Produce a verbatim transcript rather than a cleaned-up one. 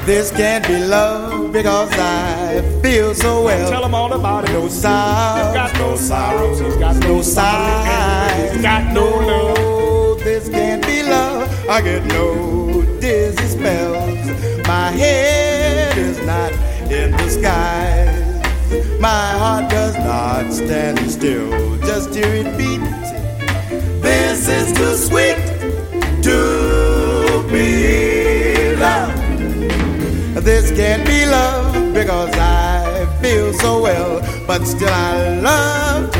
This can't be love because I feel so well. Tell them all about it. No sorrow. He's got no sorrows. He's got No no sighs. He's got no love. This can't be love. I get no dizzy spells. My head is not in the skies. My heart does not stand still just to hear it beat. This is too sweet to be love. This can't be love because I feel so well, but still I love